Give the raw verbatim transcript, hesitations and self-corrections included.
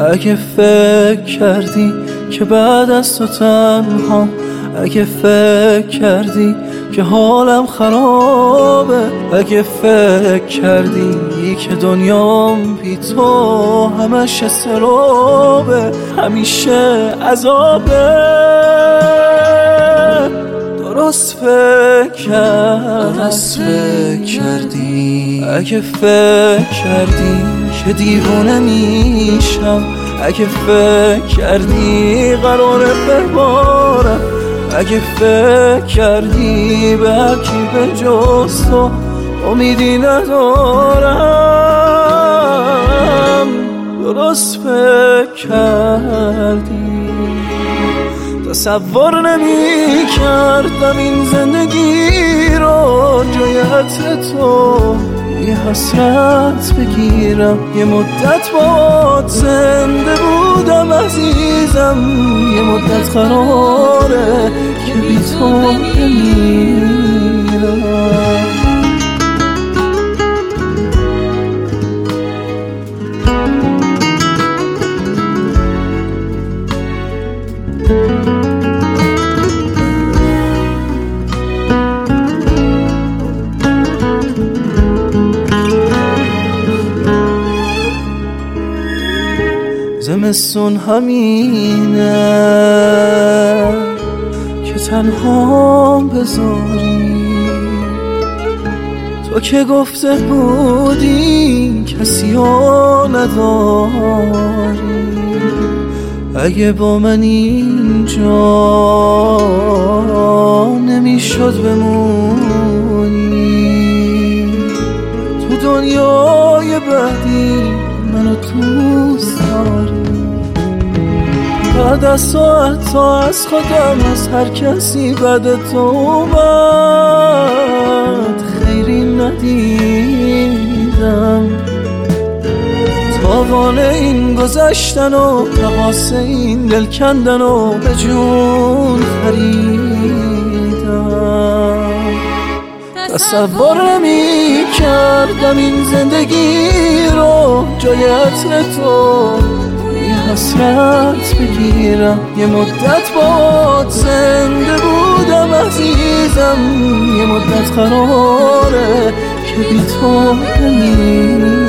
اگه فکر کردی که بعد از تو تنهام، اگه فکر کردی که حالم خرابه، اگه فکر کردی که دنیام بی تو همش استرابه، همیشه عذابه، درست فکر کردی درست فکر کردی اگه فکر کردی که دیوانه میشم، اگه فکر کردی قراره ببارم، اگه فکر کردی به هرکی به جز تو امیدی ندارم، درست فکر کردی. تصور نمی کردم این زندگی رو جای عطر تو یه حسرت بگیرم، یه مدت باهات زنده بودم عزیزم، یه مدت قراره که بی تو بمیرم. زمستون همینه که تنها بذاری، تو که گفته بودی کسی رو نداری، اگه با من اینجا نمیشد بمونی، تو دنیای بعدی منو دوست داری، بعد از ساعت تا از خودم از هر کسی بعد تو اومد خیری ندیدم، تاوان این گذشتن و تقاس این دل کندن و به جون خریدم. تصور نمی کردم این زندگی رو جای عطر تو یه حسرت بگیرم، یه مدت باهات زنده بودم عزیزم، یه مدت قراره که بی تو بمیرم.